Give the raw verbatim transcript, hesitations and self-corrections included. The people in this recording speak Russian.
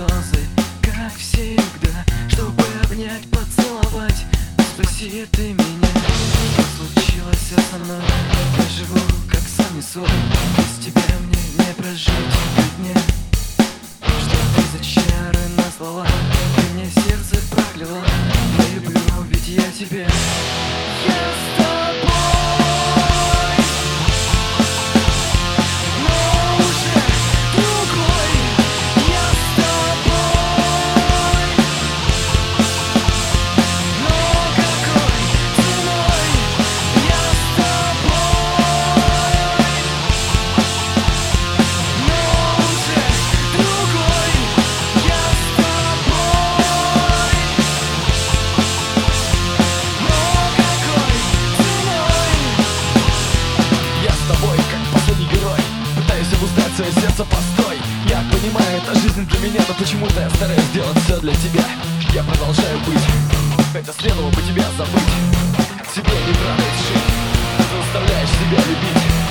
слезы, как всегда, чтобы обнять, поцеловать. Спроси ты меня, что случилось со мной. Я живу как сам свой, без тебя мне не прожить дня. Что ты за чары наслала, ты мне сердце прокляла. Я люблю, ведь я тебя. Я с тобой. Свое сердце постой. Я понимаю, это жизнь для меня, но почему-то я стараюсь сделать все для тебя. Я продолжаю быть, хотя следовало бы тебя забыть. Тебе не нравится жить, ты заставляешь себя любить.